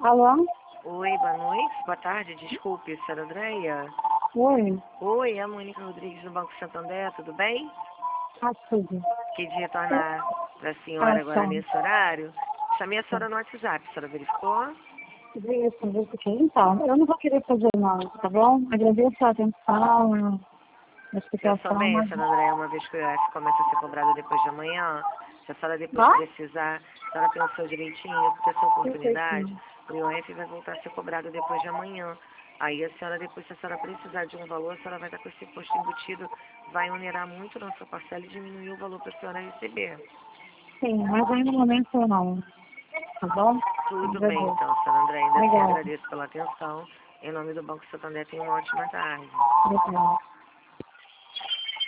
Alô? Oi, boa noite, boa tarde, desculpe, senhora Andréia. Oi? Oi, é a Mônica Rodrigues do Banco Santander, tudo bem? Tudo. Queria retornar para a senhora agora Tá. nesse horário. Chamei a senhora no WhatsApp, a senhora verificou? Isso. Então, eu não vou querer fazer nada, tá bom? Agradeço a atenção, a Pensou explicação, bem, mas... senhora Andréia, uma vez que o IOF começa a ser cobrado depois de amanhã, se a senhora depois Ah? precisar, a senhora pensou direitinho, porque essa oportunidade, Perfeitinho. o IOF vai voltar a ser cobrado depois de amanhã. Aí a senhora depois, se a senhora precisar de um valor, a senhora vai estar com esse imposto embutido, vai onerar muito na sua parcela e diminuir o valor para a senhora receber. Sim, mas aí no momento não, tá bom? Tudo bem Agradeço. então, senhora André, ainda assim Obrigada. agradeço pela atenção. Em nome do Banco Santander, tenha uma ótima tarde. Obrigada.